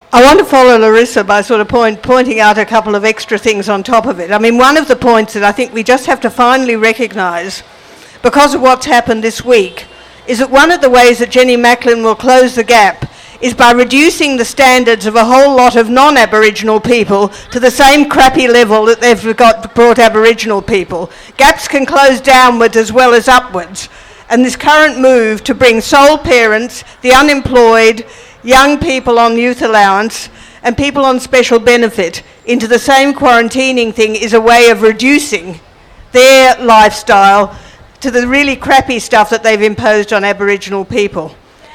I want to follow Larissa by sort of pointing out a couple of extra things on top of it. I mean, one of the points that I think we just have to finally recognise, because of what's happened this week, is that one of the ways that Jenny Macklin will close the gap is by reducing the standards of a whole lot of non-Aboriginal people to the same crappy level that they've brought Aboriginal people. Gaps can close downwards as well as upwards. And this current move to bring sole parents, the unemployed, young people on youth allowance and people on special benefit into the same quarantining thing is a way of reducing their lifestyle to the really crappy stuff that they've imposed on Aboriginal people.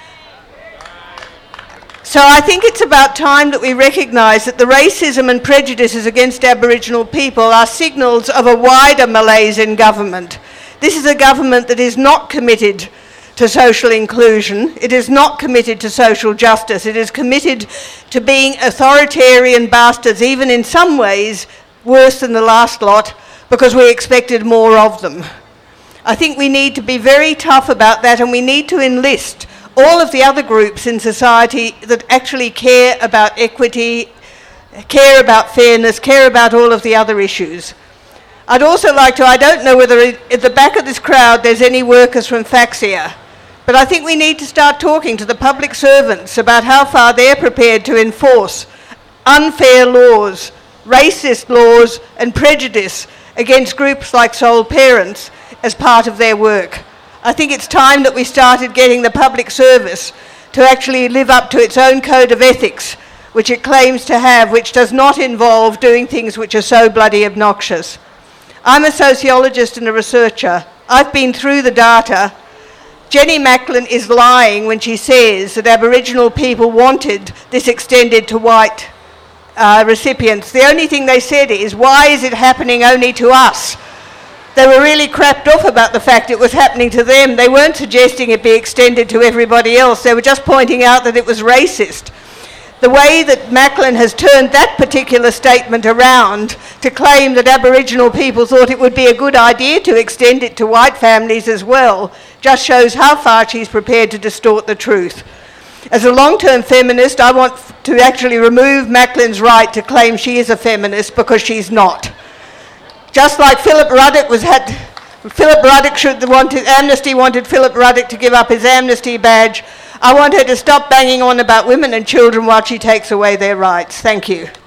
So I think it's about time that we recognise that the racism and prejudices against Aboriginal people are signals of a wider malaise in government. This is a government that is not committed to social inclusion, it is not committed to social justice, it is committed to being authoritarian bastards, even in some ways worse than the last lot, because we expected more of them. I think we need to be very tough about that, and we need to enlist all of the other groups in society that actually care about equity, care about fairness, care about all of the other issues. I'd also like to, I don't know whether at the back of this crowd there's any workers from Faxia, but I think we need to start talking to the public servants about how far they're prepared to enforce unfair laws, racist laws and prejudice against groups like sole parents as part of their work. I think it's time that we started getting the public service to actually live up to its own code of ethics, which it claims to have, which does not involve doing things which are so bloody obnoxious. I'm a sociologist and a researcher. I've been through the data. Jenny Macklin is lying when she says that Aboriginal people wanted this extended to white recipients. The only thing they said is, why is it happening only to us? They were really crapped off about the fact it was happening to them. They weren't suggesting it be extended to everybody else. They were just pointing out that it was racist. The way that Macklin has turned that particular statement around to claim that Aboriginal people thought it would be a good idea to extend it to white families as well just shows how far she's prepared to distort the truth. As a long-term feminist, I want to actually remove Macklin's right to claim she is a feminist, because she's not. Just like Philip Ruddock wanted Philip Ruddock to give up his amnesty badge, I want her to stop banging on about women and children while she takes away their rights. Thank you.